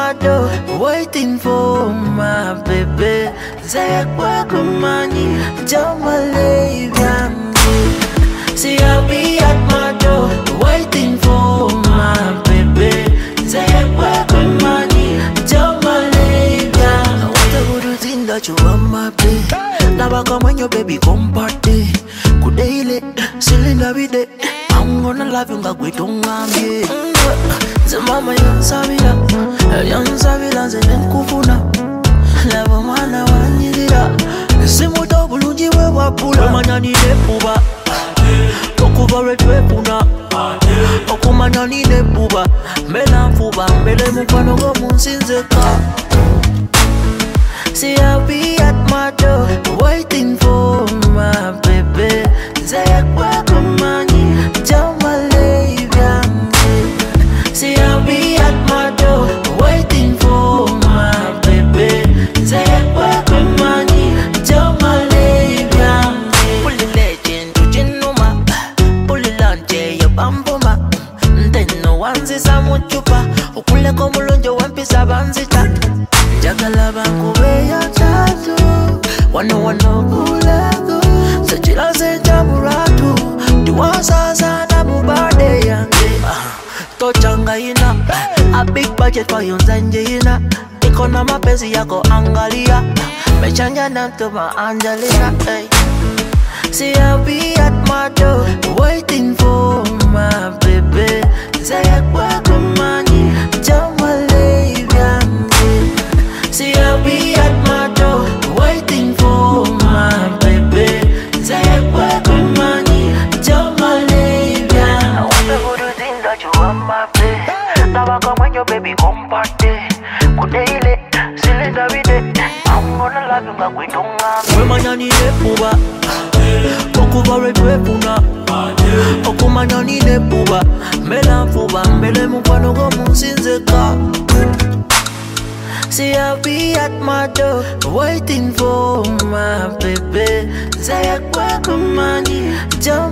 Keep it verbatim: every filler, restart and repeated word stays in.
my door, waiting for my baby. Say money, don't believe me. See, I'll be at my door, waiting for my baby. Say money, don't believe me. What a good thing that you want my baby. Now I come when your baby come party. Good day, cylinder with it. I'm gonna love you like we don't want me. The mama yon savila, yon savila zenen kufuna. Lava mana wanjira. Simu dobulunji we wapula. Manya ni nepuba, okuva retwe puna. Okumanya ni nepuba, mela mfuba, mele mufano go munsinzeka. See, I'll be at my door, waiting for my baby. Say welcome money, don't believe ya. See, I'll be at my door, waiting for my baby. Say welcome money, don't believe ya. Pull the legend to Genoma, pull the lunch, your bamboma. Then no one's is a muchupa, ukule komulonjo wampisa banzita. Jagala bankube ya tatu, wano wano kulego. Sechila se jamuratu, diwasa sana mubade yange. Tochanga ina, a big budget for yon zanje ina. Iko na mapenzi yako angalia, mechanja na mtoma Angelina. Hey. See, I'll be at my door, waiting for my baby. Say welcome money, don't believe ya. See, I'll be at my door, waiting for my baby. Say welcome money, don't believe ya. I want the good thing that you want my baby. Now I come when your baby come party. Good day, cylinder with it. I'm gonna love you like we don't have. We manya ni nepuba, okuva retwe puna. Okumanya ni nepuba, mela mfuba, mele mufano go munsinzeka. See, I'll be at my door, waiting for my baby. Say welcome money, don't